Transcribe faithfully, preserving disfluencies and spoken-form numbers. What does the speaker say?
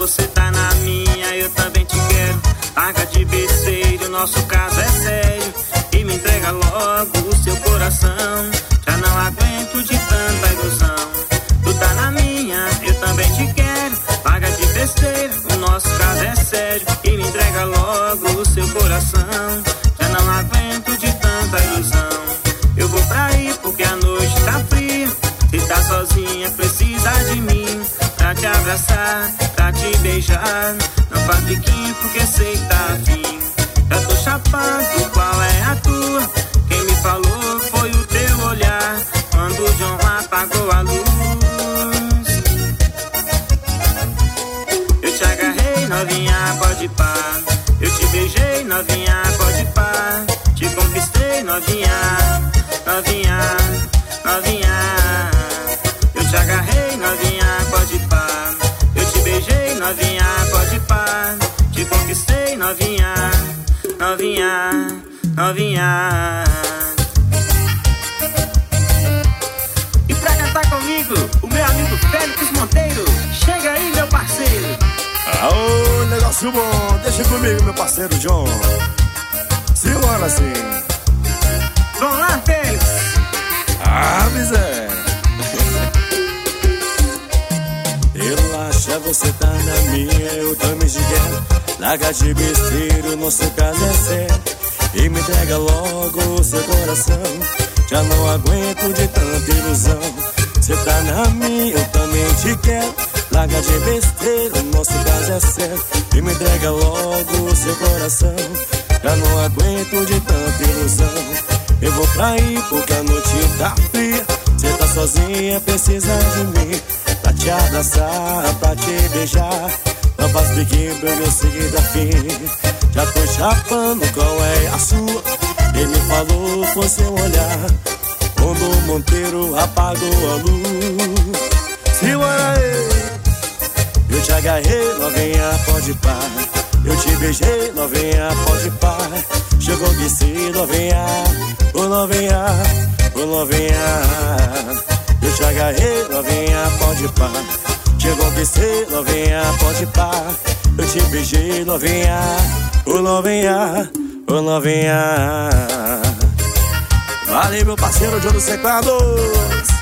você tá na minha, eu também te quero. Larga de besteira, o nosso caso é sério. E me entrega logo o seu coração. Já não aguento de tanta ilusão. Tu tá na minha, eu também te quero. Larga de besteira, o nosso caso é sério. E me entrega logo o seu coração. Já não aguento de tanta ilusão. Eu vou pra aí porque a noite tá fria. Se tá sozinha, precisa de mim. Pra te abraçar, pra te beijar. Não faz biquinho porque sei que tá afim. Já tô chapando, qual é a tua? Quem me falou foi o teu olhar. Quando o John apagou a luz. Eu te agarrei, novinha, pode ir pá. Eu te beijei, novinha, pode ir pá. Te conquistei, novinha, novinha, novinha. Eu te agarrei, novinha, pode ir pá. Eu te beijei, novinha, pode ir pá. Te conquistei, novinha, novinha, novinha. E pra cantar comigo, o meu amigo Félix Monteiro. Chega aí, meu parceiro. Aô, negócio bom, deixa comigo, meu parceiro John. Simbora assim. Vamos lá, Félix. Ah, miséria. Relaxa, você tá na minha, eu também te quero. Larga de besteira, o nosso caso é sério. E me entrega logo o seu coração. Já não aguento de tanta ilusão. Você tá na minha, eu também te quero. Larga de besteira, o nosso caso é sério. E me entrega logo o seu coração. Já não aguento de tanta ilusão. Eu vou pra aí porque a noite tá fria. Você tá sozinha, precisa de mim. Pra te abraçar, pra te beijar. Não faz biquinho pra eu seguir da fim. Já tô chapando, qual é a sua? Quem me falou foi seu olhar. Quando o Monteiro apagou a luz. Simbora aí. Eu te agarrei, novinha, pode pá. Eu te beijei, novinha, pode pá. Chegou de si, novinha, ô novinha, ô novinha. Eu te agarrei, novinha, pode pá. Chegou de si, novinha, pode pá. Eu te beijei, novinha, ô novinha, ô novinha. Valeu, meu parceiro John dos Teclados.